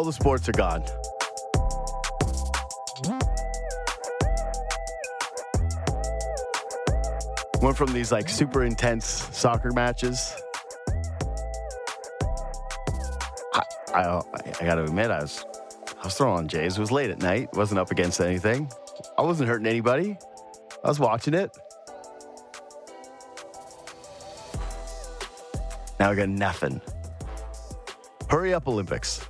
the sports are gone. Went from these like super intense soccer matches. I got to admit, I was throwing on Jays. It was late at night. Wasn't up against anything. I wasn't hurting anybody. I was watching it. Now we got nothing. Hurry up, Olympics.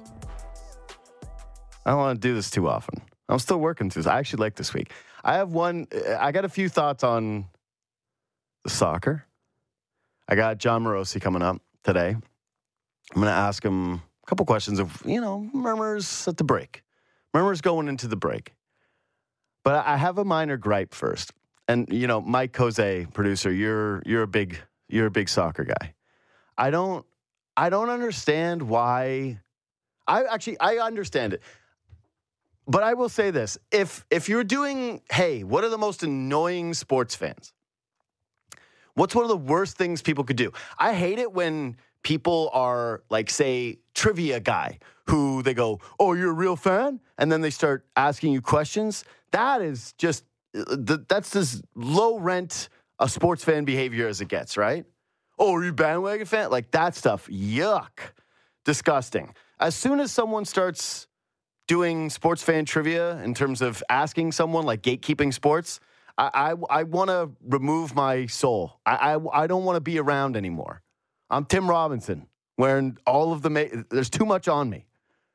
I don't want to do this too often. I'm still working through this. I actually like this week. I got a few thoughts on the soccer. I got John Morosi coming up today. I'm going to ask him a couple questions of, murmurs at the break. Murmurs going into the break. But I have a minor gripe first. And, Mike Jose, producer, you're a big soccer guy. I don't understand why. I understand it. But I will say this. If you're doing, hey, what are the most annoying sports fans? What's one of the worst things people could do? I hate it when people are like, say, trivia guy who they go, oh, you're a real fan? And then they start asking you questions. That is just, that's as low rent a sports fan behavior as it gets, right? Oh, are you a bandwagon fan? Like that stuff. Yuck. Disgusting. As soon as someone starts doing sports fan trivia in terms of asking someone like gatekeeping sports, I want to remove my soul. I don't want to be around anymore. I'm Tim Robinson, wearing all of there's too much on me.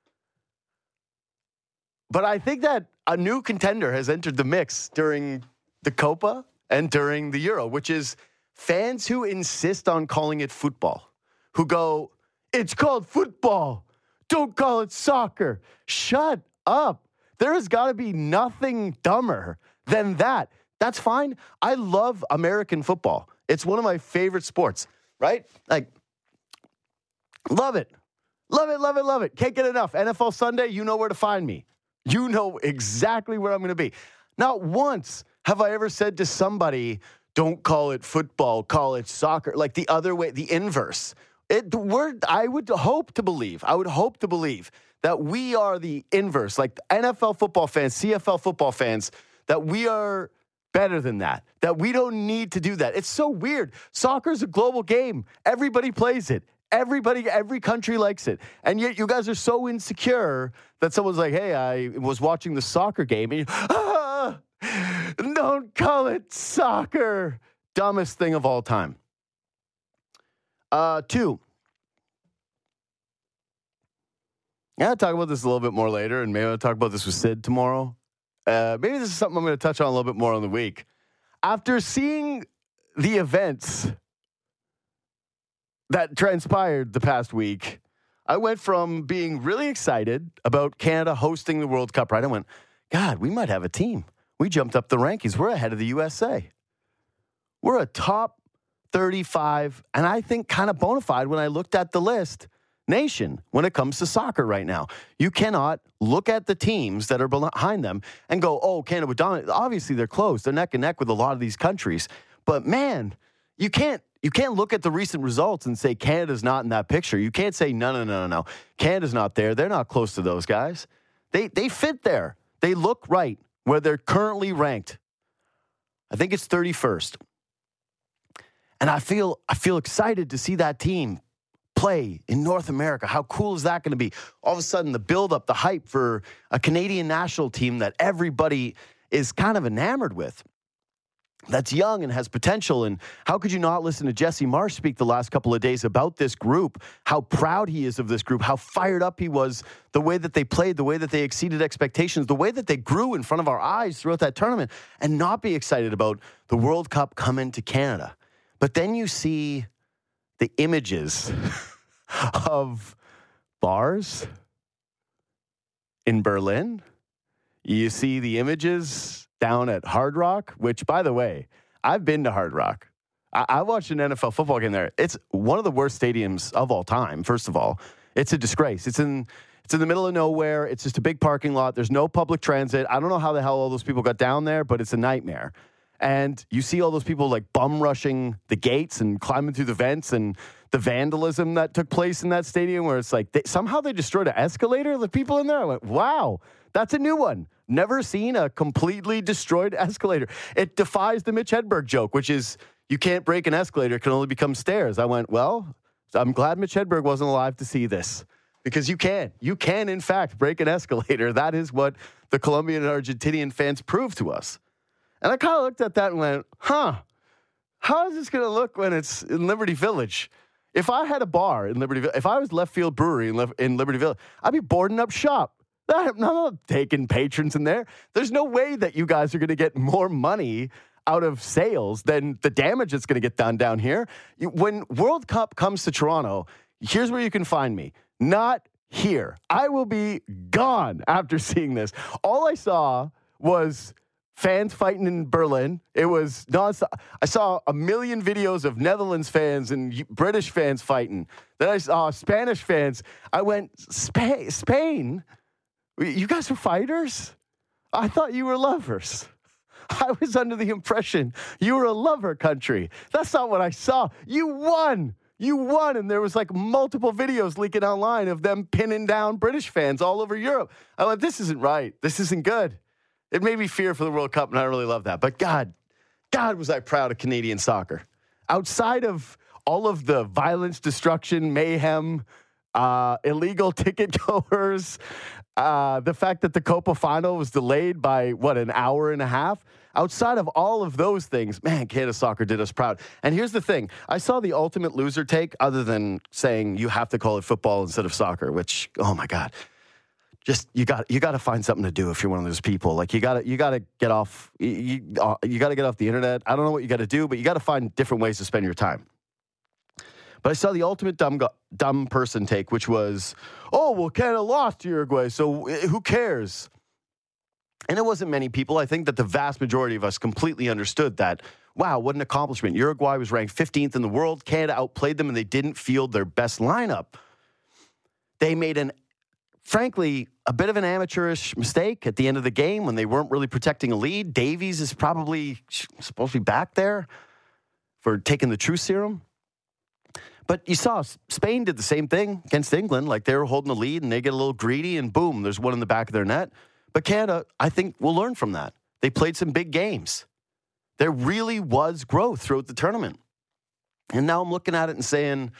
But I think that a new contender has entered the mix during the Copa and during the Euro, which is fans who insist on calling it football, who go, it's called football. Don't call it soccer. Shut up. There has got to be nothing dumber than that. That's fine. I love American football. It's one of my favorite sports, right? Like, love it. Love it, love it, love it. Can't get enough. NFL Sunday, you know where to find me. You know exactly where I'm going to be. Not once have I ever said to somebody, don't call it football, call it soccer. Like the other way, the inverse. I would hope to believe that we are the inverse, like NFL football fans, CFL football fans, that we are better than that we don't need to do that. It's so weird. Soccer is a global game. Everybody plays it. Every country likes it. And yet you guys are so insecure that someone's like, hey, I was watching the soccer game. And don't call it soccer. Dumbest thing of all time. 2. I'll talk about this a little bit more later, and maybe I'll talk about this with Sid tomorrow. Maybe this is something I'm going to touch on a little bit more on the week. After seeing the events that transpired the past week, I went from being really excited about Canada hosting the World Cup, right? I went, God, we might have a team. We jumped up the rankings. We're ahead of the USA. We're a top 35, and I think kind of bona fide when I looked at the list, nation when it comes to soccer right now. You cannot look at the teams that are behind them and go, oh, Canada would dominate. Obviously, they're close. They're neck and neck with a lot of these countries. But, man, you can't look at the recent results and say Canada's not in that picture. You can't say, no. Canada's not there. They're not close to those guys. They fit there. They look right where they're currently ranked. I think it's 31st. And I feel excited to see that team play in North America. How cool is that going to be? All of a sudden, the build-up, the hype for a Canadian national team that everybody is kind of enamored with, that's young and has potential. And how could you not listen to Jesse Marsh speak the last couple of days about this group, how proud he is of this group, how fired up he was, the way that they played, the way that they exceeded expectations, the way that they grew in front of our eyes throughout that tournament, and not be excited about the World Cup coming to Canada. But then you see the images of bars in Berlin. You see the images down at Hard Rock, which, by the way, I've been to Hard Rock. I watched an NFL football game there. It's one of the worst stadiums of all time, first of all. It's a disgrace. It's in the middle of nowhere. It's just a big parking lot. There's no public transit. I don't know how the hell all those people got down there, but it's a nightmare. And you see all those people like bum rushing the gates and climbing through the vents and the vandalism that took place in that stadium where it's like somehow they destroyed an escalator. The people in there, I went, wow, that's a new one. Never seen a completely destroyed escalator. It defies the Mitch Hedberg joke, which is you can't break an escalator. It can only become stairs. I went, well, I'm glad Mitch Hedberg wasn't alive to see this because you can. You can, in fact, break an escalator. That is what the Colombian and Argentinian fans proved to us. And I kind of looked at that and went, how is this going to look when it's in Liberty Village? If I had a bar in Liberty Village, if I was Left Field Brewery in Liberty Village, I'd be boarding up shop. I'm not taking patrons in there. There's no way that you guys are going to get more money out of sales than the damage that's going to get done down here. When World Cup comes to Toronto, here's where you can find me. Not here. I will be gone after seeing this. All I saw was fans fighting in Berlin. It was nonstop. I saw a million videos of Netherlands fans and British fans fighting. Then I saw Spanish fans. I went, Spain? You guys are fighters? I thought you were lovers. I was under the impression you were a lover country. That's not what I saw. You won. You won. And there was like multiple videos leaking online of them pinning down British fans all over Europe. I went, this isn't right. This isn't good. It made me fear for the World Cup, and I really love that. But God, was I proud of Canadian soccer. Outside of all of the violence, destruction, mayhem, illegal ticket goers, the fact that the Copa final was delayed by, an hour and a half? Outside of all of those things, man, Canada Soccer did us proud. And here's the thing. I saw the ultimate loser take, other than saying you have to call it football instead of soccer, which, oh, my God. Just you got to find something to do if you're one of those people. Like you got to get off you got to get off the internet. I don't know what you got to do, but you got to find different ways to spend your time. But I saw the ultimate dumb person take, which was, oh, well, Canada lost to Uruguay, so who cares? And it wasn't many people. I think that the vast majority of us completely understood that, wow, what an accomplishment. Uruguay was ranked 15th in the world. Canada outplayed them, and they didn't field their best lineup. They made frankly, a bit of an amateurish mistake at the end of the game when they weren't really protecting a lead. Davies is probably supposed to be back there for taking the truth serum. But you saw Spain did the same thing against England. Like they were holding the lead and they get a little greedy and boom, there's one in the back of their net. But Canada, I think, will learn from that. They played some big games. There really was growth throughout the tournament. And now I'm looking at it and saying,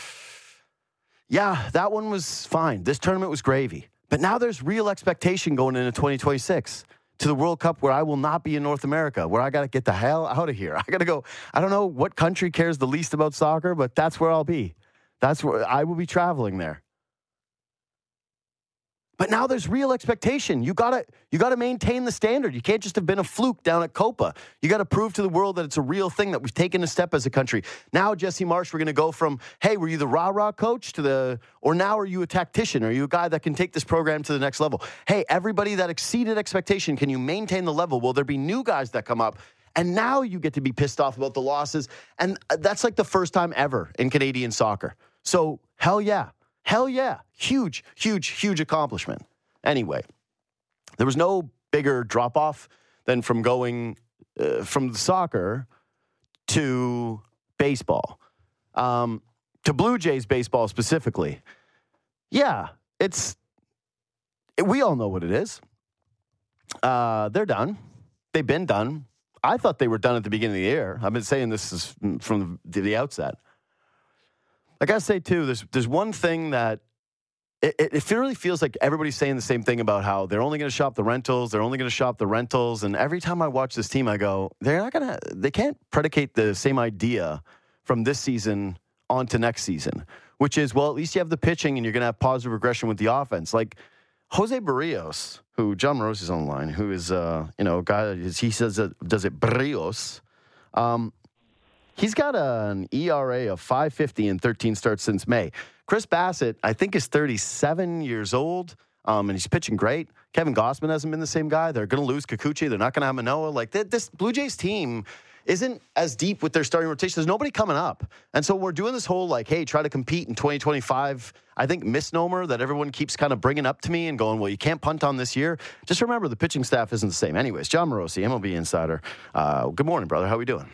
yeah, that one was fine. This tournament was gravy. But now there's real expectation going into 2026 to the World Cup where I will not be in North America, where I got to get the hell out of here. I got to go. I don't know what country cares the least about soccer, but that's where I'll be. That's where I will be traveling there. But now there's real expectation. You gotta maintain the standard. You can't just have been a fluke down at Copa. You got to prove to the world that it's a real thing, that we've taken a step as a country. Now, Jesse Marsh, we're going to go from, hey, were you the rah-rah coach or now are you a tactician? Are you a guy that can take this program to the next level? Hey, everybody that exceeded expectation, can you maintain the level? Will there be new guys that come up? And now you get to be pissed off about the losses. And that's like the first time ever in Canadian soccer. So, hell yeah. Hell yeah. Huge, huge, huge accomplishment. Anyway, there was no bigger drop-off than from going from the to baseball, to Blue Jays baseball specifically. Yeah, we all know what it is. They're done. They've been done. I thought they were done at the beginning of the year. I've been saying this from the outset. I got to say, too, there's one thing that it really feels like everybody's saying the same thing about how they're only going to shop the rentals. They're only going to shop the rentals. And every time I watch this team, I go, they can't predicate the same idea from this season on to next season, which is, well, at least you have the pitching and you're going to have positive regression with the offense. Like Jose Barrios, who John Morosi is on the line, who is, a guy, he says, does it Barrios. He's got an ERA of 5.50 and 13 starts since May. Chris Bassett, I think, is 37 years old, and he's pitching great. Kevin Gausman hasn't been the same guy. They're going to lose Kikuchi. They're not going to have Manoah. Like, this Blue Jays team isn't as deep with their starting rotation. There's nobody coming up. And so we're doing this whole, like, hey, try to compete in 2025, I think, misnomer that everyone keeps kind of bringing up to me and going, well, you can't punt on this year. Just remember, the pitching staff isn't the same. Anyways, John Morosi, MLB Insider. Good morning, brother. How are we doing?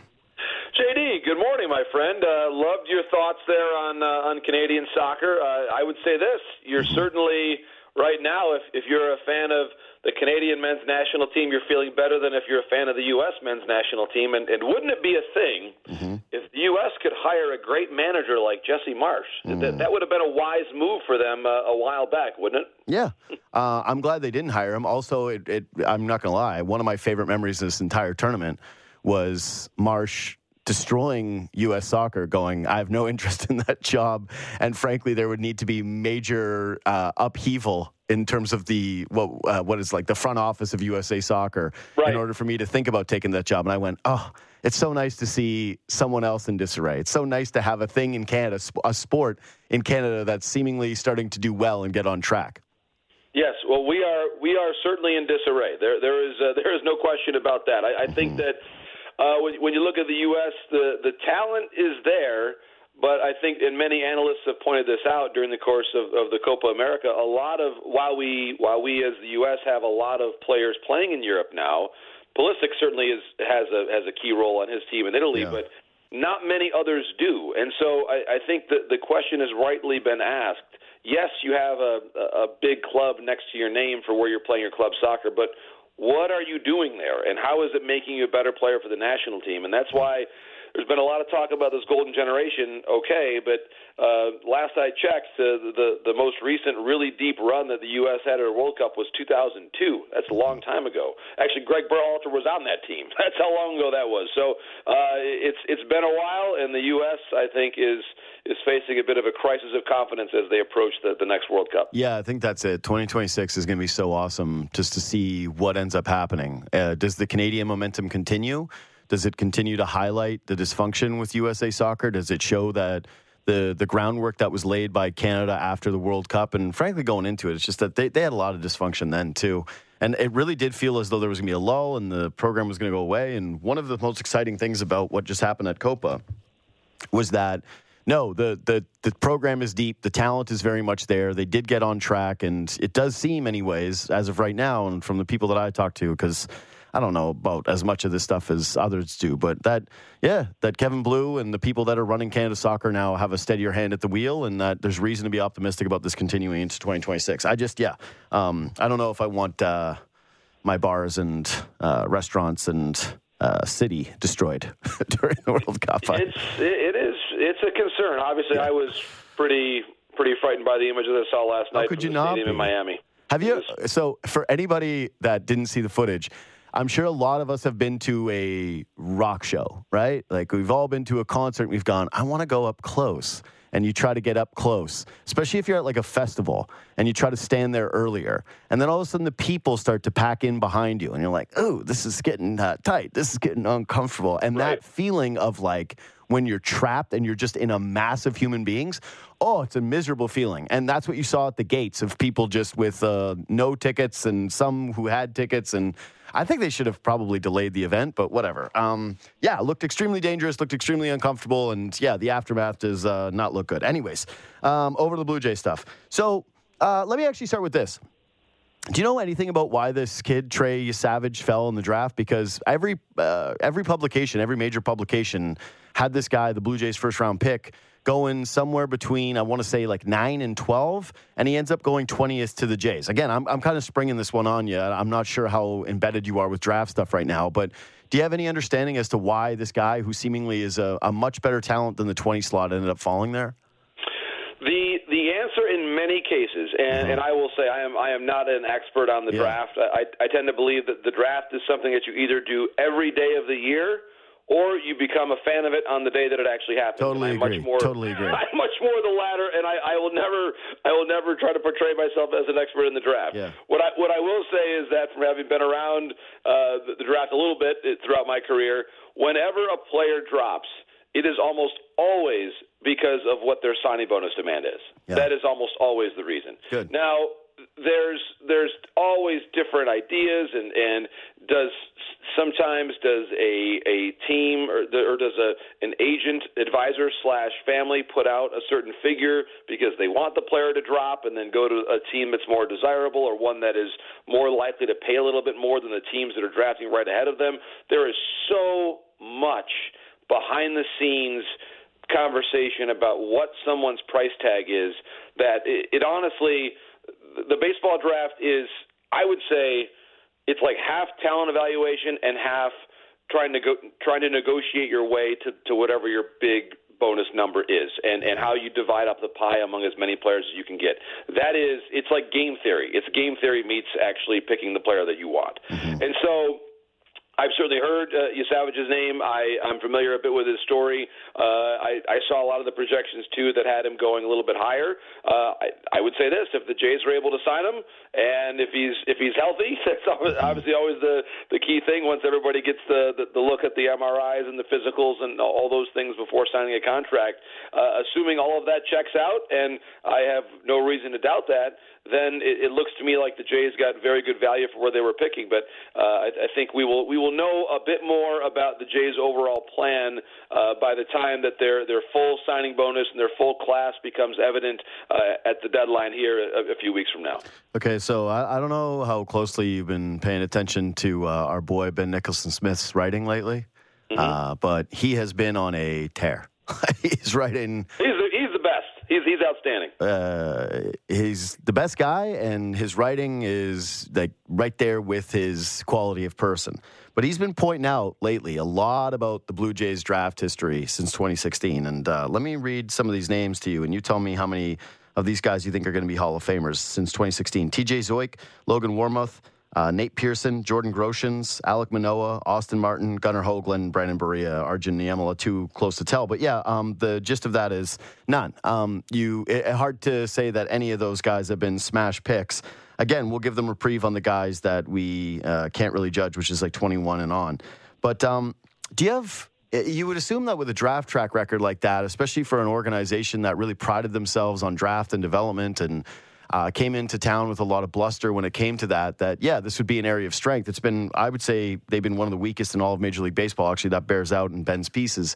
JD, good morning, my friend. Loved your thoughts there on Canadian soccer. I would say this. You're certainly, right now, if you're a fan of the Canadian men's national team, you're feeling better than if you're a fan of the U.S. men's national team. And wouldn't it be a thing if the U.S. could hire a great manager like Jesse Marsch? That would have been a wise move for them a while back, wouldn't it? Yeah. I'm glad they didn't hire him. Also, I'm not going to lie, one of my favorite memories of this entire tournament was Marsch destroying U.S. soccer, going, I have no interest in that job. And frankly, there would need to be major upheaval in terms of the what is like the front office of USA Soccer in order for me to think about taking that job. And I went, oh, it's so nice to see someone else in disarray. It's so nice to have a thing in Canada, a sport in Canada that's seemingly starting to do well and get on track. Yes, well, we are certainly in disarray. There is no question about that. I think that when you look at the U.S., the talent is there, but I think, and many analysts have pointed this out during the course of the Copa America, a lot of while we as the U.S. have a lot of players playing in Europe now, Pulisic certainly has a key role on his team in Italy, but not many others do. And so I think that the question has rightly been asked. Yes, you have a big club next to your name for where you're playing your club soccer, but what are you doing there, and how is it making you a better player for the national team? And that's why there's been a lot of talk about this golden generation, but last I checked, the most recent really deep run that the U.S. had at a World Cup was 2002. That's a long time ago. Actually, Greg Berhalter was on that team. That's how long ago that was. So it's been a while, and the U.S., I think, is facing a bit of a crisis of confidence as they approach the next World Cup. Yeah, I think that's it. 2026 is going to be so awesome just to see what ends up happening. Does the Canadian momentum continue? Does it continue to highlight the dysfunction with USA Soccer? Does it show that the groundwork that was laid by Canada after the World Cup, and frankly going into it, it's just that they had a lot of dysfunction then too. And it really did feel as though there was going to be a lull and the program was going to go away. And one of the most exciting things about what just happened at Copa was that, no, the program is deep. The talent is very much there. They did get on track. And it does seem anyways, as of right now, and from the people that I talk to, because I don't know about as much of this stuff as others do, but that Kevin Blue and the people that are running Canada Soccer now have a steadier hand at the wheel, and that there's reason to be optimistic about this continuing into 2026. I don't know if I want my bars and restaurants and city destroyed during the World Cup. It's a concern. Obviously, I was pretty frightened by the image that I saw last night from the stadium in Miami. Have you? So for anybody that didn't see the footage, I'm sure a lot of us have been to a rock show, right? Like we've all been to a concert and we've gone, I want to go up close. And you try to get up close, especially if you're at like a festival and you try to stand there earlier. And then all of a sudden the people start to pack in behind you and you're like, oh, this is getting tight. This is getting uncomfortable. And that feeling of like when you're trapped and you're just in a mass of human beings, it's a miserable feeling. And that's what you saw at the gates of people just with no tickets and some who had tickets. And I think they should have probably delayed the event, but whatever. It looked extremely dangerous, looked extremely uncomfortable, and the aftermath does not look good. Anyways, over to the Blue Jay stuff. So let me actually start with this. Do you know anything about why this kid, Trey Savage, fell in the draft? Because every publication, every major publication had this guy, the Blue Jays' first-round pick, going somewhere between, I want to say, like 9 and 12, and he ends up going 20th to the Jays. Again, I'm kind of springing this one on you. I'm not sure how embedded you are with draft stuff right now, but do you have any understanding as to why this guy, who seemingly is a much better talent than the 20 slot, ended up falling there? The answer in many cases, and I will say I am not an expert on the draft. I tend to believe that the draft is something that you either do every day of the year or you become a fan of it on the day that it actually happens. Totally agree. I'm much more the latter, and I will never try to portray myself as an expert in the draft. Yeah. What I will say is that from having been around the draft a little bit throughout my career, whenever a player drops, it is almost always because of what their signing bonus demand is. Yeah. That is almost always the reason. Good. Now, there's always different ideas, and sometimes does a team or does an agent, advisor / family put out a certain figure because they want the player to drop and then go to a team that's more desirable or one that is more likely to pay a little bit more than the teams that are drafting right ahead of them. There is so much behind the scenes conversation about what someone's price tag is that it honestly, the baseball draft is, I would say, it's like half talent evaluation and half trying to negotiate your way to whatever your big bonus number is, and how you divide up the pie among as many players as you can get. It's like game theory. It's game theory meets actually picking the player that you want. Mm-hmm. And so I've certainly heard Yesavage's name. I'm familiar a bit with his story. I saw a lot of the projections, too, that had him going a little bit higher. I would say this: if the Jays are able to sign him, and if he's healthy, that's obviously always the key thing once everybody gets the look at the MRIs and the physicals and all those things before signing a contract. Assuming all of that checks out, and I have no reason to doubt that, then it looks to me like the Jays got very good value for where they were picking. But I think we will know a bit more about the Jays' overall plan by the time that their full signing bonus and their full class becomes evident at the deadline here a few weeks from now. Okay, so I don't know how closely you've been paying attention to our boy Ben Nicholson-Smith's writing lately, but he has been on a tear. He's writing. He's the best. He's outstanding. He's the best guy, and his writing is like right there with his quality of person. But he's been pointing out lately a lot about the Blue Jays draft history since 2016. And let me read some of these names to you, and you tell me how many of these guys you think are going to be Hall of Famers since 2016. TJ Zoik, Logan Warmoth, Nate Pearson, Jordan Groshans, Alek Manoah, Austin Martin, Gunnar Hoagland, Brandon Berea, Arjun Niemela, too close to tell. But yeah, the gist of that is none. Hard to say that any of those guys have been smash picks. Again, we'll give them reprieve on the guys that we can't really judge, which is like 21 and on. But do you have... You would assume that with a draft track record like that, especially for an organization that really prided themselves on draft and development and came into town with a lot of bluster when it came to that, yeah, this would be an area of strength. It's been, I would say, they've been one of the weakest in all of Major League Baseball. Actually, that bears out in Ben's pieces.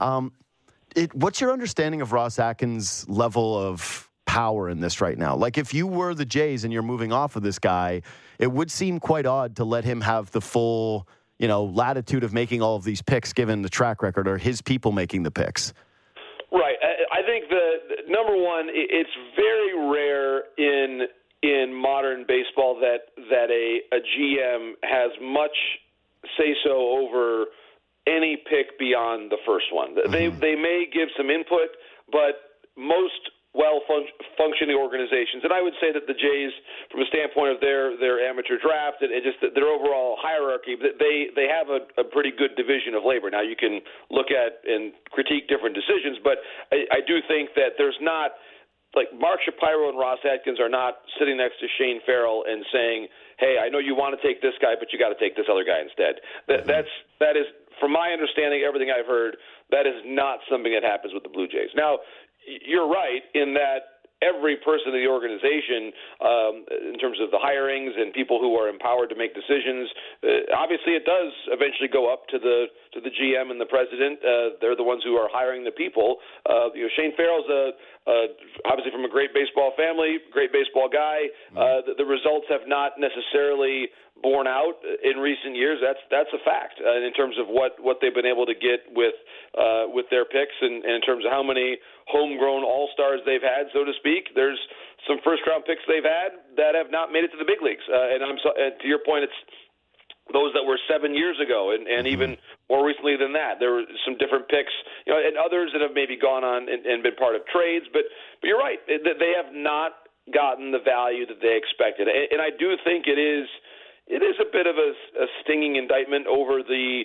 What's your understanding of Ross Atkins' level of power in this right now? Like, if you were the Jays and you're moving off of this guy, it would seem quite odd to let him have the full, latitude of making all of these picks given the track record, or his people making the picks. Right. I think number one, it's very rare in modern baseball that a GM has much say-so over any pick beyond the first one. Mm-hmm. They may give some input, but most well-functioning organizations, and I would say that the Jays, from a standpoint of their amateur draft and just their overall hierarchy, they have a pretty good division of labor. Now, you can look at and critique different decisions, but I do think that there's not, like, Mark Shapiro and Ross Atkins are not sitting next to Shane Farrell and saying, hey, I know you want to take this guy, but you got to take this other guy instead. That is, from my understanding, everything I've heard, that is not something that happens with the Blue Jays. Now, you're right in that every person in the organization, in terms of the hirings and people who are empowered to make decisions, obviously it does eventually go up to the GM and the president. They're the ones who are hiring the people. Shane Farrell's obviously from a great baseball family, great baseball guy. The results have not necessarily borne out in recent years. That's a fact in terms of what they've been able to get with their picks, and in terms of how many homegrown all-stars they've had, so to speak. There's some first-round picks they've had that have not made it to the big leagues. And to your point, it's those that were 7 years ago, and even more recently than that. There were some different picks, and others that have maybe gone on and been part of trades. But you're right, they have not gotten the value that they expected. And I do think it is a bit of a stinging indictment over the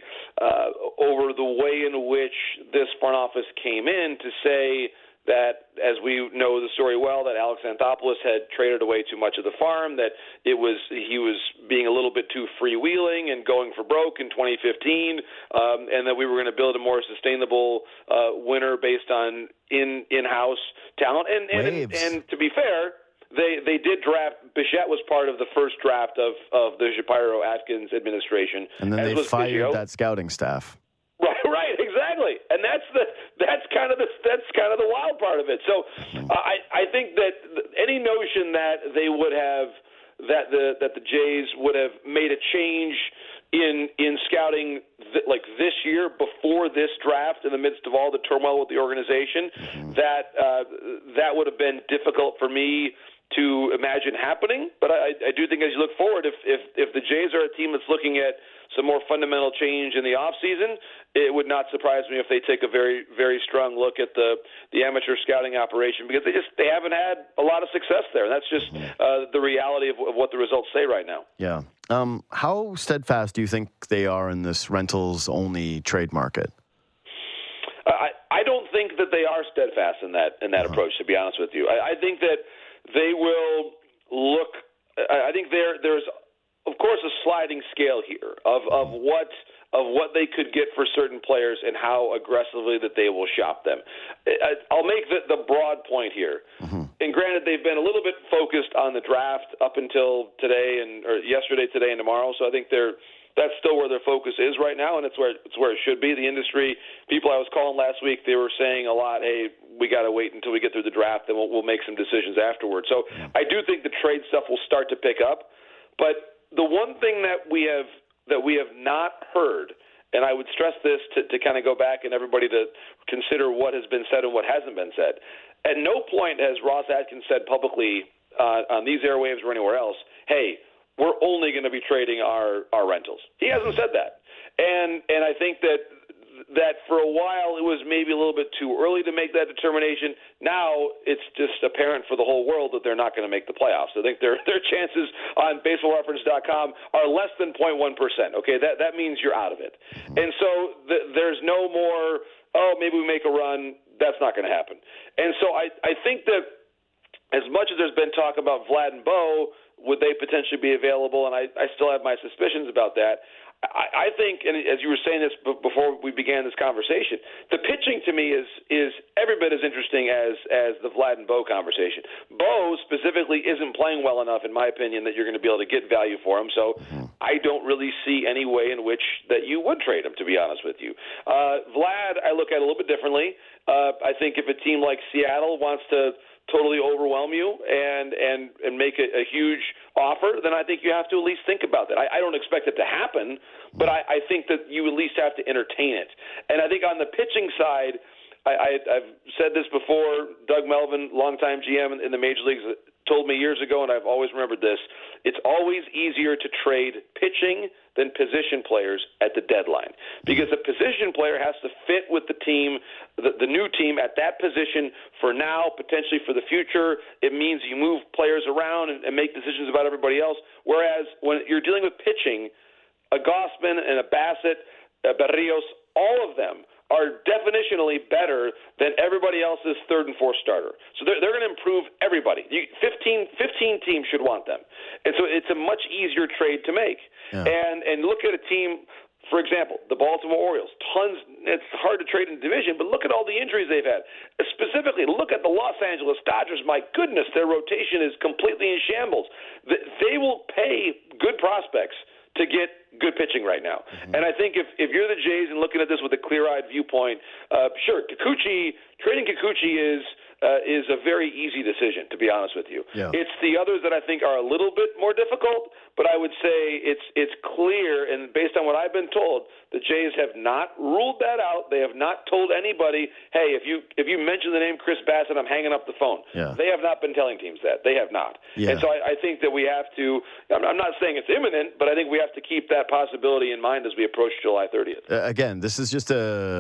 way in which this front office came in to say that, as we know the story well, that Alex Anthopoulos had traded away too much of the farm, that he was being a little bit too freewheeling and going for broke in 2015, and that we were going to build a more sustainable winner based on in-house talent. And to be fair, they did draft. Bichette was part of the first draft of the Shapiro Atkins administration, and then they fired Biggio. that scouting staff. Right, exactly, and that's kind of the wild part of it. So I think that any notion that they would have that the Jays would have made a change in scouting like this year before this draft in the midst of all the turmoil with the organization, that would have been difficult for me to imagine happening. But I do think as you look forward, if the Jays are a team that's looking at some more fundamental change in the offseason, it would not surprise me if they take a very, very strong look at the amateur scouting operation, because they haven't had a lot of success there. That's just the reality of what the results say right now. Yeah. How steadfast do you think they are in this rentals-only trade market? I don't think that they are steadfast in that approach, to be honest with you. I think that they will look – I think there's, of course, a sliding scale here of what they could get for certain players and how aggressively that they will shop them. I'll make the broad point here. And granted, they've been a little bit focused on the draft up until today or yesterday, today, and tomorrow. So I think that's still where their focus is right now, and it's where it should be. The industry people I was calling last week, they were saying a lot, hey, we got to wait until we get through the draft, and we'll make some decisions afterwards. So I do think the trade stuff will start to pick up. But the one thing that we have not heard, and I would stress this to kind of go back and everybody to consider what has been said and what hasn't been said. At no point has Ross Atkins said publicly on these airwaves or anywhere else, hey, we're only going to be trading our rentals. He hasn't said that. And I think that for a while it was maybe a little bit too early to make that determination. Now it's just apparent for the whole world that they're not going to make the playoffs. I think their chances on BaseballReference.com are less than 0.1%. Okay, that means you're out of it. And so there's no more, maybe we make a run. That's not going to happen. And so I think that as much as there's been talk about Vlad and Bo, would they potentially be available? And I still have my suspicions about that. I think, and as you were saying this before we began this conversation, the pitching to me is every bit as interesting as the Vlad and Bo conversation. Bo specifically isn't playing well enough, in my opinion, that you're going to be able to get value for him. So I don't really see any way in which that you would trade him, to be honest with you. Vlad, I look at a little bit differently. I think if a team like Seattle wants to totally overwhelm you and make a huge offer, then I think you have to at least think about that. I don't expect it to happen, but I think that you at least have to entertain it. And I think on the pitching side, I've said this before, Doug Melvin, longtime GM in the major leagues, told me years ago, and I've always remembered this, it's always easier to trade pitching than position players at the deadline, because a position player has to fit with the team, the new team at that position for now, potentially for the future. It means you move players around and make decisions about everybody else, whereas when you're dealing with pitching, a Gausman and a Bassett, a Berrios, all of them are definitionally better than everybody else's third and fourth starter. So they're going to improve everybody. 15 teams should want them. And so it's a much easier trade to make. Yeah. And look at a team, for example, the Baltimore Orioles. It's hard to trade in the division, but look at all the injuries they've had. Specifically, look at the Los Angeles Dodgers. My goodness, their rotation is completely in shambles. They will pay good prospects to get good pitching right now. And I think if you're the Jays and looking at this with a clear-eyed viewpoint, sure, trading Kikuchi is a very easy decision, to be honest with you. Yeah. It's the others that I think are a little bit more difficult, but I would say it's clear, and based on what I've been told, the Jays have not ruled that out. They have not told anybody, hey, if you mention the name Chris Bassett, I'm hanging up the phone. Yeah. They have not been telling teams that. They have not. Yeah. And so I think that we have to, I'm not saying it's imminent, but I think we have to keep that possibility in mind as we approach July 30th. Again, this is just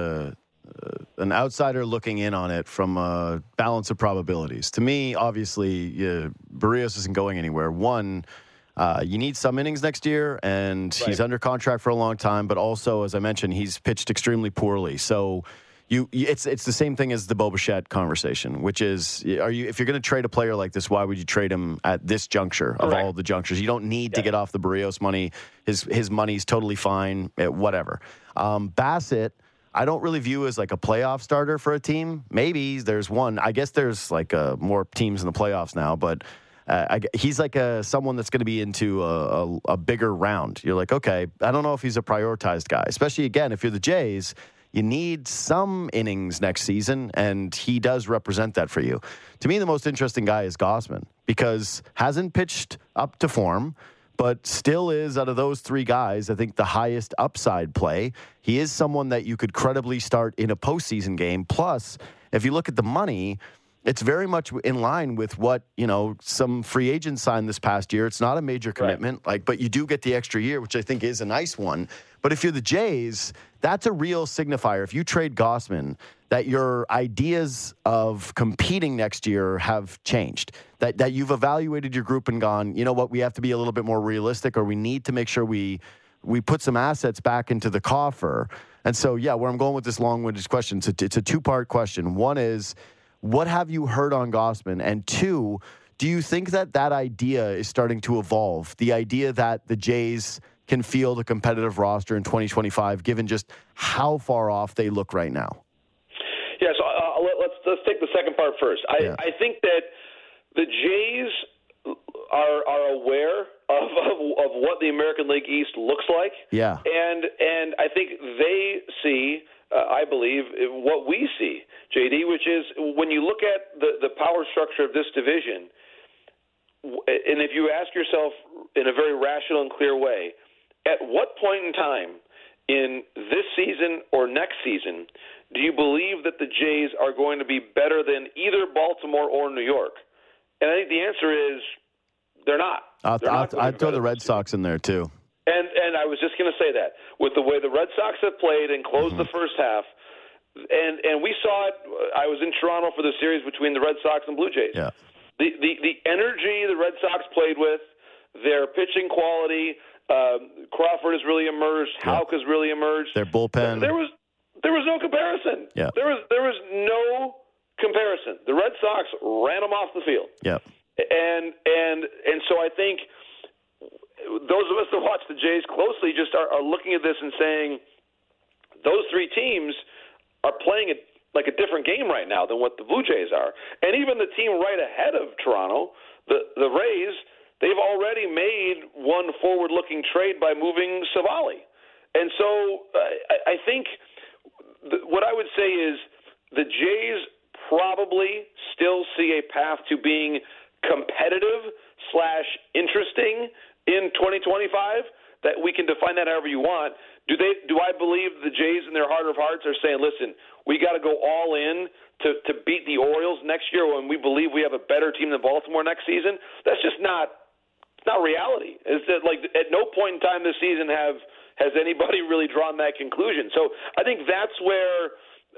an outsider looking in on it from a balance of probabilities. To me, obviously, Berrios isn't going anywhere. One, you need some innings next year, and he's under contract for a long time. But also, as I mentioned, he's pitched extremely poorly. So it's the same thing as the Bo Bichette conversation, which is, if you're going to trade a player like this, why would you trade him at this juncture of all the junctures? You don't need to get off the Berrios money. His money's totally fine, whatever. Bassett, I don't really view as like a playoff starter for a team. Maybe there's one. I guess there's like more teams in the playoffs now, but He's like someone that's going to be into a bigger round. You're like, okay, I don't know if he's a prioritized guy, especially, again, if you're the Jays. You need some innings next season, and he does represent that for you. To me, the most interesting guy is Gausman because hasn't pitched up to form, but still is, out of those three guys, I think the highest upside play. He is someone that you could credibly start in a postseason game. Plus, if you look at the money, it's very much in line with what, some free agents signed this past year. It's not a major commitment, but you do get the extra year, which I think is a nice one. But if you're the Jays, that's a real signifier. If you trade Gausman, that your ideas of competing next year have changed, that you've evaluated your group and gone, you know what, we have to be a little bit more realistic, or we need to make sure we put some assets back into the coffer. And so, where I'm going with this long-winded question, it's a two-part question. One is, what have you heard on Gausman? And two, do you think that idea is starting to evolve? The idea that the Jays can field a competitive roster in 2025, given just how far off they look right now? Yeah, so let's take the second part first. I think that the Jays are aware of what the American League East looks like. Yeah. And I think they see, I believe, what we see, JD, which is when you look at the power structure of this division, and if you ask yourself in a very rational and clear way, at what point in time in this season or next season do you believe that the Jays are going to be better than either Baltimore or New York? And I think the answer is they're not. I'd throw the Red Sox in there too. And I was just going to say that with the way the Red Sox have played and closed the first half, and we saw it. I was in Toronto for the series between the Red Sox and Blue Jays. Yeah. The energy the Red Sox played with, their pitching quality. Crawford has really emerged. Houck has really emerged. Their bullpen. There was no comparison. Yeah. There was no comparison. The Red Sox ran them off the field. Yeah. And so I think those of us that watch the Jays closely just are looking at this and saying those three teams are playing like a different game right now than what the Blue Jays are. And even the team right ahead of Toronto, the Rays, they've already made one forward-looking trade by moving Savali. And so I think what I would say is the Jays probably still see a path to being competitive/interesting in 2025, that we can define that however you want. Do I believe the Jays in their heart of hearts are saying, listen, we got to go all in to beat the Orioles next year when we believe we have a better team than Baltimore next season? That's just not reality. It's that, like, at no point in time this season has anybody really drawn that conclusion. So I think that's where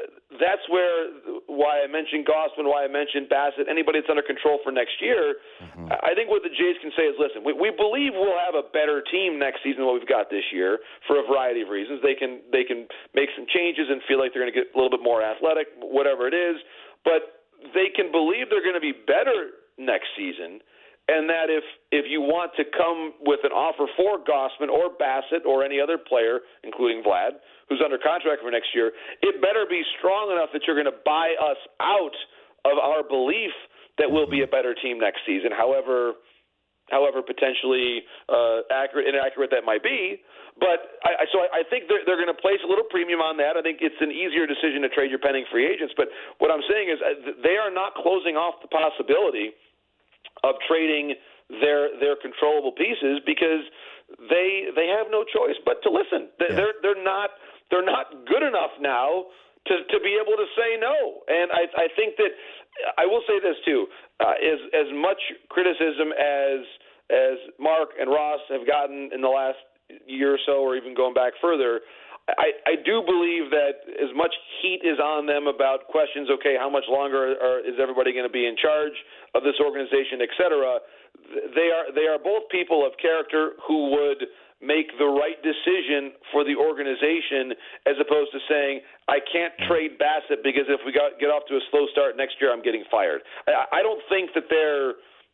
why I mentioned Gausman, why I mentioned Bassett, anybody that's under control for next year. I think what the Jays can say is, listen, we believe we'll have a better team next season than what we've got this year for a variety of reasons. They can make some changes and feel like they're going to get a little bit more athletic, whatever it is, but they can believe they're going to be better next season. And that if you want to come with an offer for Gausman or Bassett or any other player, including Vlad, who's under contract for next year, it better be strong enough that you're going to buy us out of our belief that we'll be a better team next season, however potentially inaccurate that might be. But I think they're going to place a little premium on that. I think it's an easier decision to trade your pending free agents. But what I'm saying is they are not closing off the possibility of trading their controllable pieces because they have no choice but to listen. They're not good enough now to be able to say no. And I think that I will say this too: as much criticism as Mark and Ross have gotten in the last year or so, or even going back further, I do believe that as much heat is on them about questions, okay, how much longer is everybody going to be in charge of this organization, et cetera, they are both people of character who would make the right decision for the organization as opposed to saying, I can't trade Bassett because if we get off to a slow start next year, I'm getting fired. I don't think that they're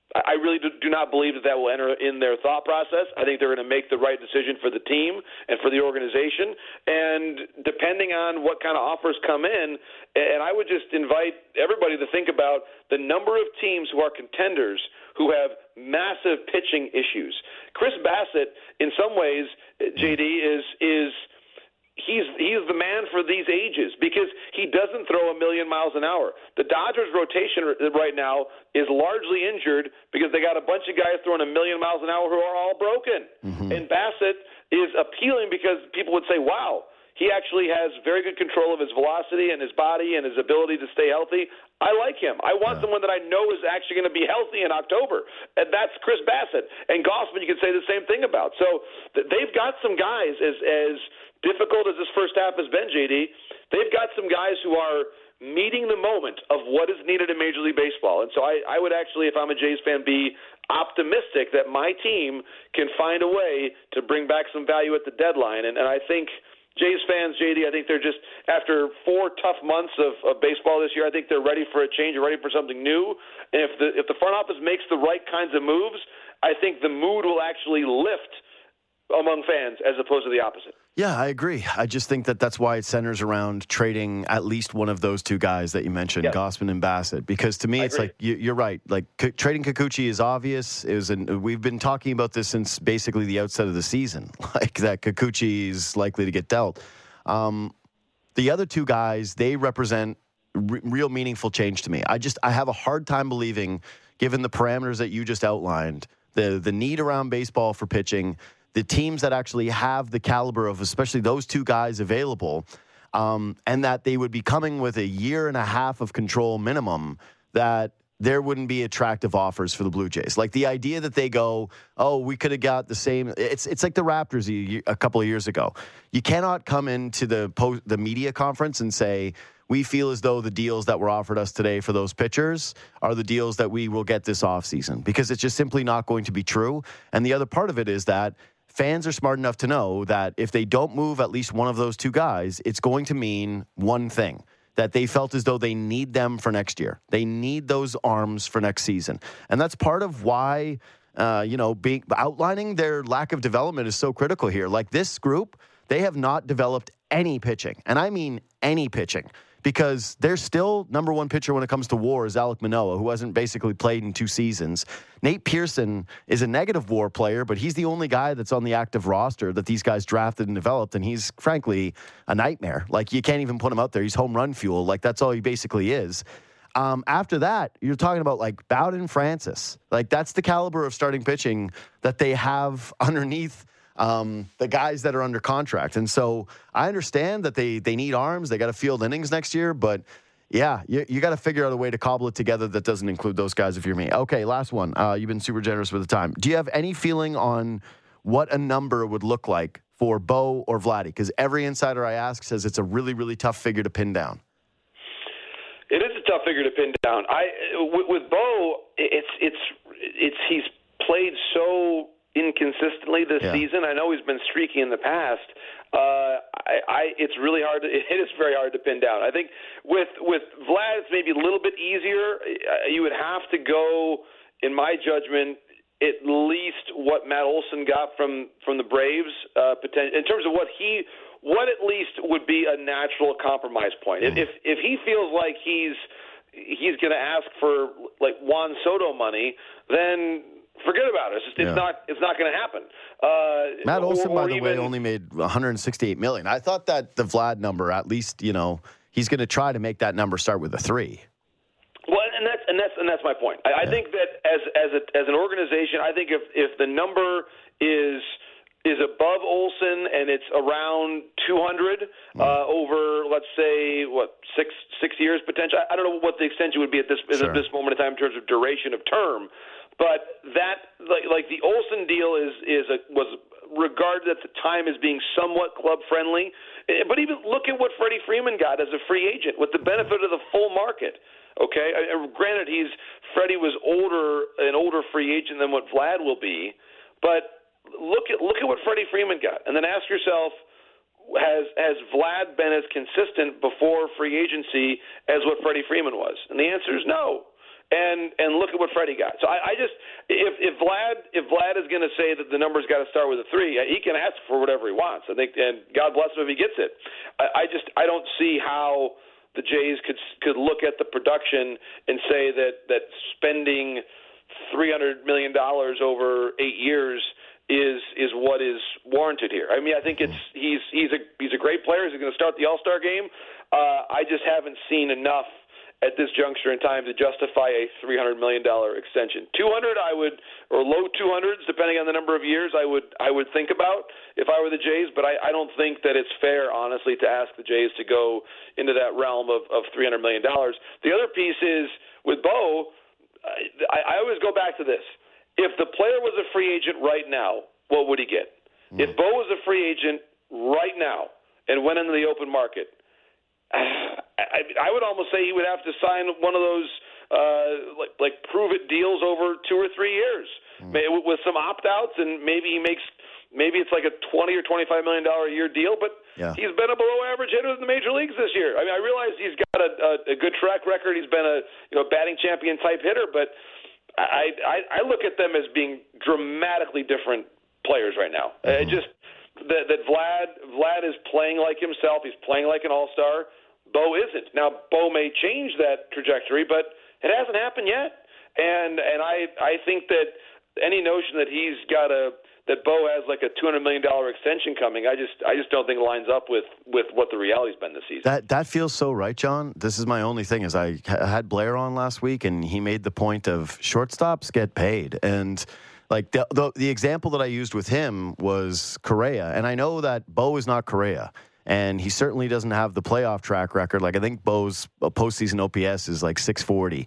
I really do not believe that will enter in their thought process. I think they're going to make the right decision for the team and for the organization. And depending on what kind of offers come in, and I would just invite everybody to think about the number of teams who are contenders who have massive pitching issues. Chris Bassett, in some ways, JD, is he's the man for these ages because he doesn't throw 1,000,000 miles an hour. The Dodgers rotation right now is largely injured because they got a bunch of guys throwing 1,000,000 miles an hour who are all broken. Mm-hmm. And Bassett is appealing because people would say, wow, he actually has very good control of his velocity and his body and his ability to stay healthy. I like him. I want someone that I know is actually going to be healthy in October, and that's Chris Bassett. And Gausman, you could say the same thing about. So they've got some guys, as difficult as this first half has been, JD, they've got some guys who are meeting the moment of what is needed in Major League Baseball. And so I would actually, if I'm a Jays fan, be optimistic that my team can find a way to bring back some value at the deadline. And I think Jays fans, JD, I think they're just, after 4 tough months of baseball this year, I think they're ready for a change, ready for something new. And if the front office makes the right kinds of moves, I think the mood will actually lift among fans as opposed to the opposite. Yeah, I agree. I just think that's why it centers around trading at least one of those two guys that you mentioned, Gausman and Bassett. Because to me, it's like you're right. Like trading Kikuchi is obvious. We've been talking about this since basically the outset of the season. Like that Kikuchi is likely to get dealt. The other two guys, they represent real meaningful change to me. I have a hard time believing, given the parameters that you just outlined, the need around baseball for pitching, the teams that actually have the caliber of especially those two guys available, and that they would be coming with 1.5 years of control minimum, that there wouldn't be attractive offers for the Blue Jays. Like the idea that they go, oh, we could have got the same. It's like the Raptors a couple of years ago. You cannot come into the media conference and say, we feel as though the deals that were offered us today for those pitchers are the deals that we will get this offseason, because it's just simply not going to be true. And the other part of it is that fans are smart enough to know that if they don't move at least one of those two guys, it's going to mean one thing, that they felt as though they need them for next year. They need those arms for next season. And that's part of why, outlining their lack of development is so critical here. Like this group, they have not developed any pitching. And I mean any pitching. Because their still number one pitcher when it comes to WAR is Alek Manoah, who hasn't basically played in 2 seasons. Nate Pearson is a negative WAR player, but he's the only guy that's on the active roster that these guys drafted and developed, and he's, frankly, a nightmare. Like, you can't even put him out there. He's home run fuel. Like, that's all he basically is. After that, you're talking about, like, Bowden Francis. Like, that's the caliber of starting pitching that they have underneath the guys that are under contract. And so I understand that they need arms. They got to field innings next year. But, yeah, you got to figure out a way to cobble it together that doesn't include those guys if you're me. Okay, last one. You've been super generous with the time. Do you have any feeling on what a number would look like for Bo or Vladdy? Because every insider I ask says it's a really, really tough figure to pin down. It is a tough figure to pin down. With Bo, it's he's played so inconsistently this season. I know he's been streaky in the past. It's really hard. It is very hard to pin down. I think with Vlad, it's maybe a little bit easier. You would have to go, in my judgment, at least what Matt Olson got from the Braves, in terms of what at least would be a natural compromise point. If he feels like he's going to ask for like Juan Soto money, then forget about it. It's not going to happen. Matt Olson, by the way, only made $168 million. I thought that the Vlad number, at least, he's going to try to make that number start with a 3. Well, and that's my point. I think that as an organization, I think if the number is above Olson and it's around 200 over, let's say, six years potential. I don't know what the extension would be at this moment in time in terms of duration of term. But that, like the Olson deal was regarded at the time as being somewhat club friendly. But even look at what Freddie Freeman got as a free agent with the benefit of the full market. Okay, granted, Freddie was an older free agent than what Vlad will be, but look at what Freddie Freeman got, and then ask yourself, has Vlad been as consistent before free agency as what Freddie Freeman was? And the answer is no. and look at what Freddie got. So I just if Vlad is going to say that the number's got to start with a 3, he can ask for whatever he wants. I think, and God bless him if he gets it. I don't see how the Jays could look at the production and say that spending $300 million over 8 years is what is warranted here. I mean, I think he's a great player. He's going to start the All-Star game. I just haven't seen enough at this juncture in time to justify a $300 million extension. 200, or low 200s, depending on the number of years, I would think about if I were the Jays. But I don't think that it's fair, honestly, to ask the Jays to go into that realm of $300 million. The other piece is with Bo. I always go back to this. If the player was a free agent right now, what would he get? If Bo was a free agent right now and went into the open market, I would almost say he would have to sign one of those like prove-it deals over 2 or 3 years with some opt-outs, and maybe it's like a $20 or $25 million a year deal, but he's been a below-average hitter in the major leagues this year. I mean, I realize he's got a good track record. He's been a batting champion type hitter, but I look at them as being dramatically different players right now. Just that Vlad is playing like himself. He's playing like an all-star. Bo isn't. Now, Bo may change that trajectory, but it hasn't happened yet. And I think that any notion that Bo has like a $200 million extension coming, I just don't think it lines up with what the reality's been this season. That feels so right, John. This is my only thing is I had Blair on last week, and he made the point of shortstops get paid. And like the example that I used with him was Correa. And I know that Bo is not Correa. And he certainly doesn't have the playoff track record. Like, I think Bo's postseason OPS is like 640.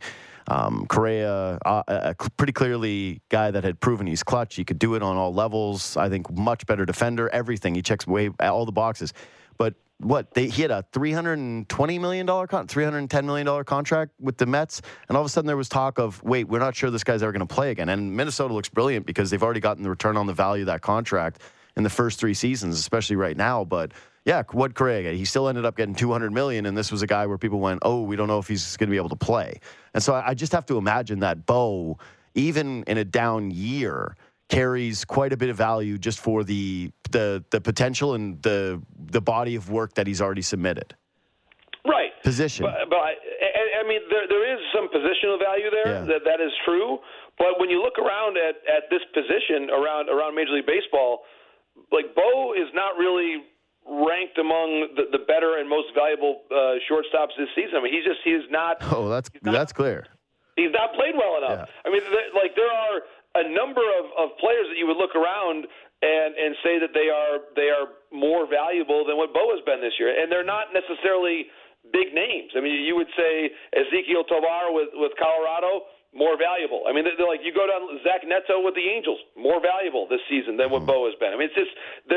Correa, pretty clearly guy that had proven he's clutch. He could do it on all levels. I think much better defender, everything. He checks all the boxes. But he had a $320 million, $310 million contract with the Mets. And all of a sudden there was talk of, wait, we're not sure this guy's ever going to play again. And Minnesota looks brilliant because they've already gotten the return on the value of that contract in the first 3 seasons, especially right now. But yeah, what Correa get? He still ended up getting $200 million, and this was a guy where people went, oh, we don't know if he's going to be able to play. And so I just have to imagine that Bo, even in a down year, carries quite a bit of value just for the potential and the body of work that he's already submitted. Right. Position. But I mean, there is some positional value there. Yeah. That is true. But when you look around at this position around Major League Baseball, like Bo is not really ranked among the better and most valuable shortstops this season. I mean, he's not. Oh, that's clear. He's not played well enough. Yeah. I mean, there are a number of players that you would look around and say that they are more valuable than what Bo has been this year, and they're not necessarily big names. I mean, you would say Ezequiel Tovar with Colorado, more valuable. I mean, they're like, you go down Zach Neto with the Angels, more valuable this season than what Bo has been. I mean, it's just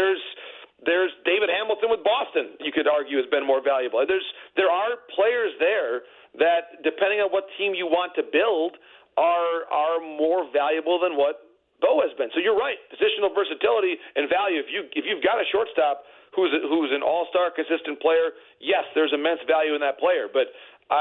there's David Hamilton with Boston, you could argue, has been more valuable. There are players there that, depending on what team you want to build, are more valuable than what Bo has been. So you're right, positional versatility and value. If you've got a shortstop who's an all-star consistent player, yes, there's immense value in that player. But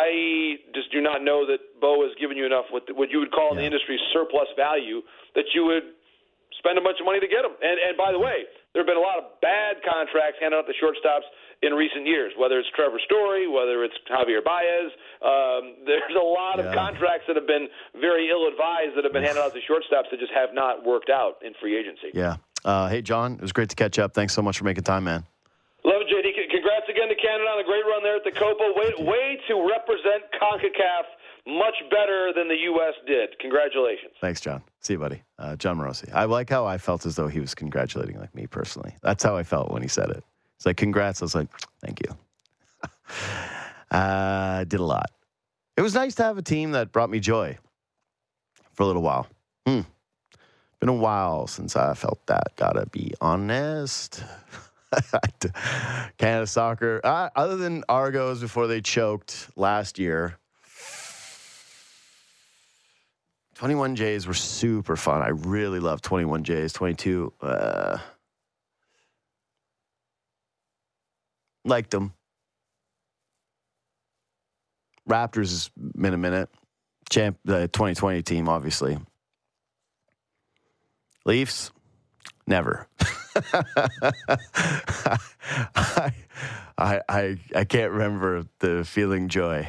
I just do not know that Bo has given you enough what you would call in the industry surplus value that you would spend a bunch of money to get him. And by the way, there have been a lot of bad contracts handed out to shortstops in recent years, whether it's Trevor Story, whether it's Javier Baez. There's a lot of contracts that have been very ill-advised that have been handed out to shortstops that just have not worked out in free agency. Yeah. Hey, John, it was great to catch up. Thanks so much for making time, man. Love it, JD. Congrats again to Canada on a great run there at the Copa. Way to represent CONCACAF much better than the U.S. did. Congratulations. Thanks, John. See you, buddy. John Morosi. I like how I felt as though he was congratulating like me personally. That's how I felt when he said it. It's like, congrats. I was like, thank you. Did a lot. It was nice to have a team that brought me joy for a little while. Been a while since I felt that. Gotta be honest. Canada soccer. Other than Argos before they choked last year, 21 Jays were super fun. I really loved 21 Jays. 22, liked them. Raptors is minute. the 2020 team, obviously. Leafs, never. I can't remember the feeling joy.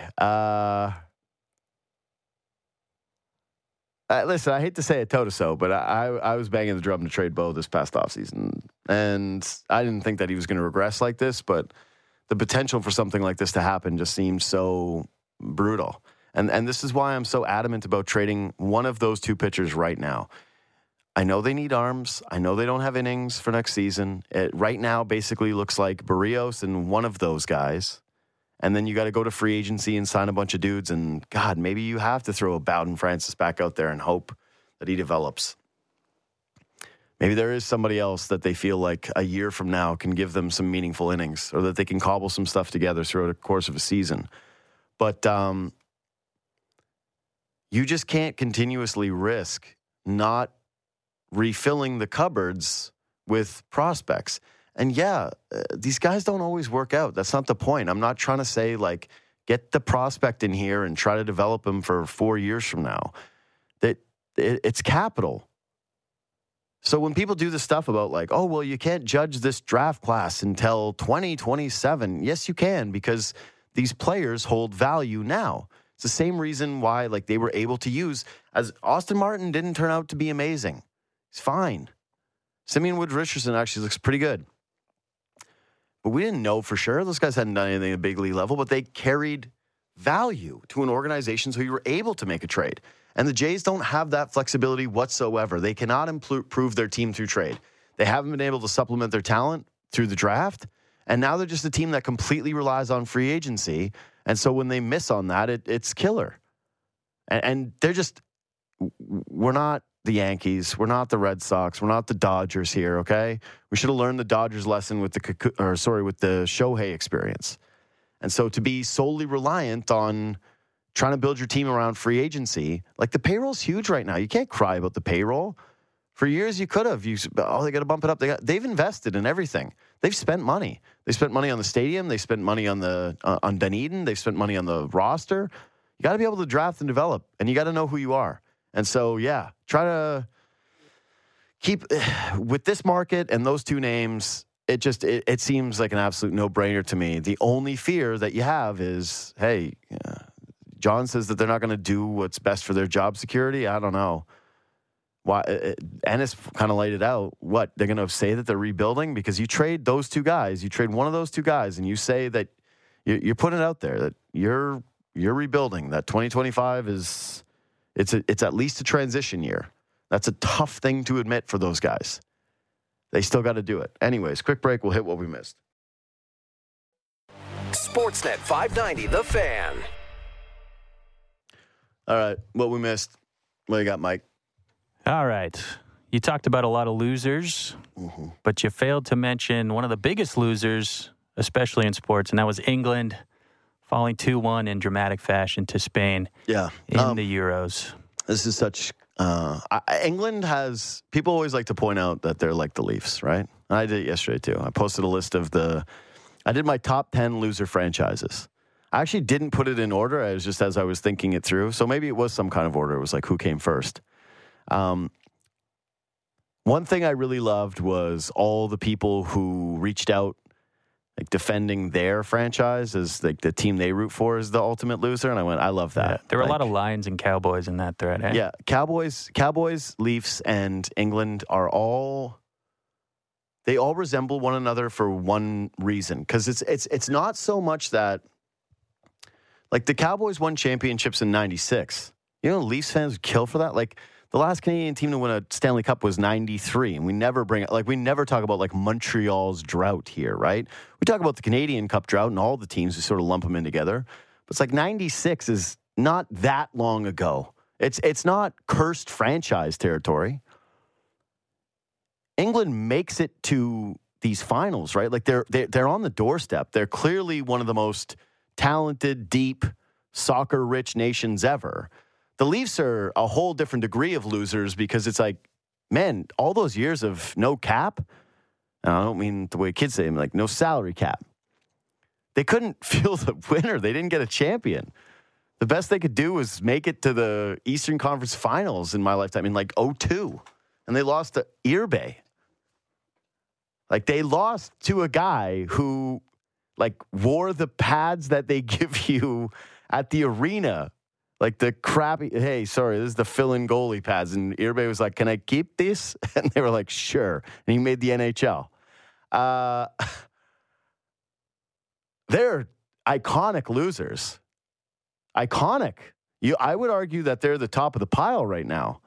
Listen, I hate to say it toe-to-toe, but I was banging the drum to trade Bo this past offseason. And I didn't think that he was going to regress like this, but the potential for something like this to happen just seems so brutal. And this is why I'm so adamant about trading one of those two pitchers right now. I know they need arms. I know they don't have innings for next season. It right now basically looks like Barrios and one of those guys. And then you got to go to free agency and sign a bunch of dudes. And, God, maybe you have to throw a Bowden Francis back out there and hope that he develops. Maybe there is somebody else that they feel like a year from now can give them some meaningful innings, or that they can cobble some stuff together throughout the course of a season. But you just can't continuously risk not refilling the cupboards with prospects. And these guys don't always work out. That's not the point. I'm not trying to say, like, get the prospect in here and try to develop him for 4 years from now. It's capital. So when people do this stuff about, like, oh, well, you can't judge this draft class until 2027. Yes, you can, because these players hold value now. It's the same reason why, like, they were able to use, as Austin Martin didn't turn out to be amazing. He's fine. Simeon Woods-Richardson actually looks pretty good. But we didn't know for sure. Those guys hadn't done anything at a big league level, but they carried value to an organization, so you were able to make a trade. And the Jays don't have that flexibility whatsoever. They cannot improve their team through trade. They haven't been able to supplement their talent through the draft. And now they're just a team that completely relies on free agency. And so when they miss on that, it's killer. And they're just, we're not the Yankees. We're not the Red Sox. We're not the Dodgers here, okay? We should have learned the Dodgers lesson with the Shohei experience. And so to be solely reliant on trying to build your team around free agency, like, the payroll's huge right now. You can't cry about the payroll. For years you could have. They got to bump it up. They've invested in everything. They've spent money. They spent money on the stadium. They spent money on Dunedin. They've spent money on the roster. You got to be able to draft and develop, and you got to know who you are. And so, try to keep with this market and those two names. It seems like an absolute no-brainer to me. The only fear that you have is, hey, John says that they're not going to do what's best for their job security. I don't know. Why? Ennis kind of laid it out. What, they're going to say that they're rebuilding because you trade those two guys. You trade one of those two guys, and you say that you're putting it out there that you're rebuilding. That 2025 is. It's at least a transition year. That's a tough thing to admit for those guys. They still got to do it. Anyways, quick break. We'll hit what we missed. Sportsnet 590, The Fan. All right, what we missed. What you got, Mike? All right. You talked about a lot of losers, but you failed to mention one of the biggest losers, especially in sports, and that was England falling 2-1 in dramatic fashion to Spain in the Euros. This is such... England has... People always like to point out that they're like the Leafs, right? I did it yesterday, too. I posted a list of I did my top 10 loser franchises. I actually didn't put it in order. I was just as I was thinking it through. So maybe it was some kind of order. It was like who came first. One thing I really loved was all the people who reached out, like, defending their franchise as, like, the team they root for is the ultimate loser. And I went, I love that. Yeah, there were a lot of Lions and Cowboys in that thread. Eh? Yeah, Cowboys, Leafs, and England are they all resemble one another for one reason. Because it's not so much that, like, the Cowboys won championships in 96. You know, Leafs fans would kill for that. Like, the last Canadian team to win a Stanley Cup was 93, and we never talk about, like, Montreal's drought here, right? We talk about the Canadian Cup drought and all the teams, we sort of lump them in together. But it's like 96 is not that long ago. It's not cursed franchise territory. England makes it to these finals, right? Like, they're on the doorstep. They're clearly one of the most talented, deep, soccer-rich nations ever. The Leafs are a whole different degree of losers because it's like, man, all those years of no cap, and I don't mean the way kids say it, like no salary cap. They couldn't feel the winner. They didn't get a champion. The best they could do was make it to the Eastern Conference Finals in my lifetime in like 2002. And they lost to Irbe. Like, they lost to a guy who, like, wore the pads that they give you at the arena. Like, the crappy, hey, sorry, this is the fill-in goalie pads. And Irbe was like, can I keep these? And they were like, sure. And he made the NHL. They're iconic losers. Iconic. I would argue that they're the top of the pile right now.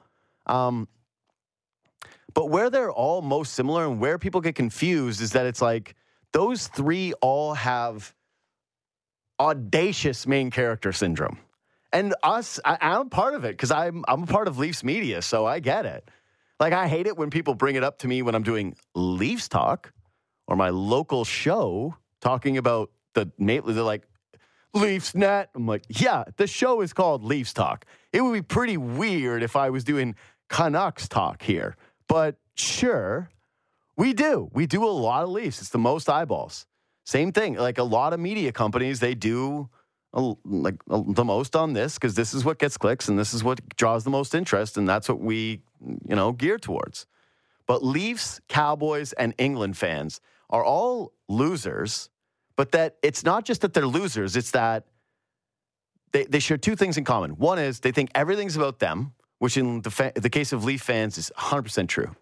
But where they're all most similar and where people get confused is that it's like those three all have audacious main character syndrome. And I'm part of it because I'm a part of Leafs media, so I get it. Like, I hate it when people bring it up to me when I'm doing Leafs talk or my local show talking about they're like, Leafs Net. I'm like, yeah, the show is called Leafs Talk. It would be pretty weird if I was doing Canucks talk here. But sure, we do. We do a lot of Leafs. It's the most eyeballs. Same thing. Like, a lot of media companies, they do the most on this because this is what gets clicks and this is what draws the most interest, and that's what we, gear towards. But Leafs, Cowboys, and England fans are all losers, but that it's not just that they're losers, it's that they share two things in common. One is they think everything's about them, which in the case of Leaf fans is 100% true.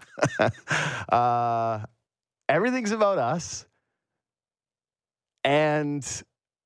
Everything's about us, and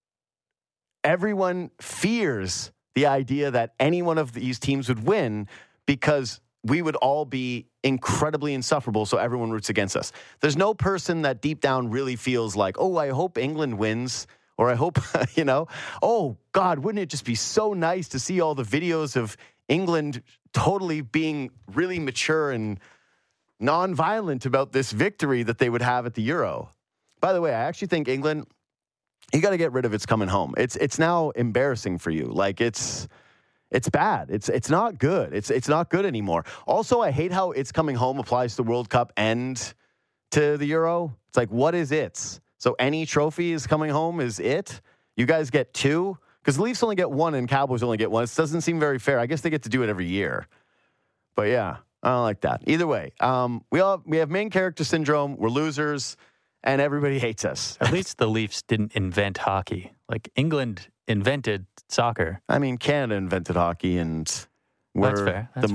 everyone fears the idea that any one of these teams would win because we would all be incredibly insufferable, so everyone roots against us. There's no person that deep down really feels like, oh, I hope England wins, or I hope, oh, God, wouldn't it just be so nice to see all the videos of England totally being really mature and non-violent about this victory that they would have at the Euro. By the way, I actually think England, you got to get rid of its coming home. It's now embarrassing for you. Like, it's bad. It's not good. It's not good anymore. Also, I hate how it's coming home applies to the World Cup and to the Euro. It's like, what is it? So any trophy is coming home is it? You guys get two? Because the Leafs only get one and Cowboys only get one. It doesn't seem very fair. I guess they get to do it every year. But yeah, I don't like that. Either way, we have main character syndrome. We're losers, and everybody hates us. At least the Leafs didn't invent hockey. Like, England invented soccer. I mean, Canada invented hockey, and we're the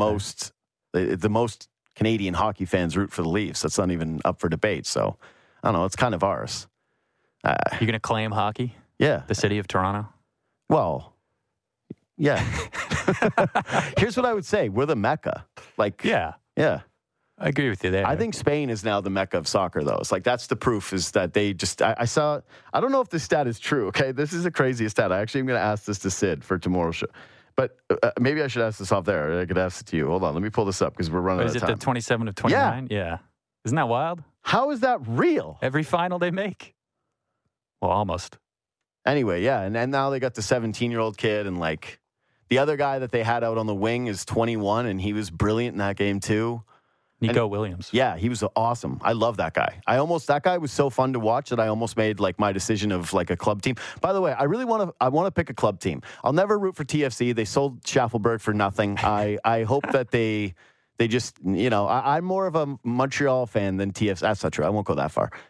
most Canadian hockey fans root for the Leafs. That's not even up for debate. So, I don't know. It's kind of ours. You're going to claim hockey? Yeah. The city of Toronto? Well, yeah. Here's what I would say. We're the Mecca. Like, yeah. I agree with you there. I think Spain is now the Mecca of soccer, though. It's like, that's the proof is that they just, I don't know if this stat is true, okay? This is the craziest stat. I actually am going to ask this to Sid for tomorrow's show. But maybe I should ask this off there. Or I could ask it to you. Hold on. Let me pull this up because we're running out of time. Is it the 27 of 29? Yeah. Isn't that wild? How is that real? Every final they make. Well, almost. Anyway, yeah. And now they got the 17-year-old kid, and like the other guy that they had out on the wing is 21, and he was brilliant in that game too. Nico Williams. Yeah, he was awesome. I love that guy. That guy was so fun to watch that I almost made like my decision of like a club team. By the way, I want to pick a club team. I'll never root for TFC. They sold Schaffelberg for nothing. I hope that they just, I'm more of a Montreal fan than TFC. That's not true. I won't go that far.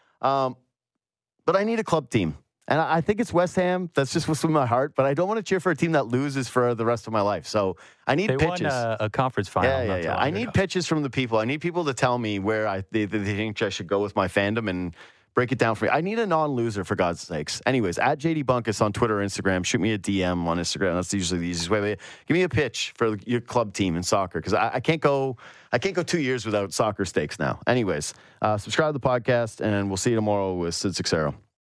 But I need a club team. And I think it's West Ham. That's just what's in my heart. But I don't want to cheer for a team that loses for the rest of my life. So I need pitches. They won a conference final. Yeah. I need pitches from the people. I need people to tell me where they think I should go with my fandom and break it down for me. I need a non-loser, for God's sakes. Anyways, at JD Bunkus on Twitter or Instagram. Shoot me a DM on Instagram. That's usually the easiest way. Give me a pitch for your club team in soccer because I can't go 2 years without soccer stakes now. Anyways, subscribe to the podcast, and we'll see you tomorrow with Sid Sixero.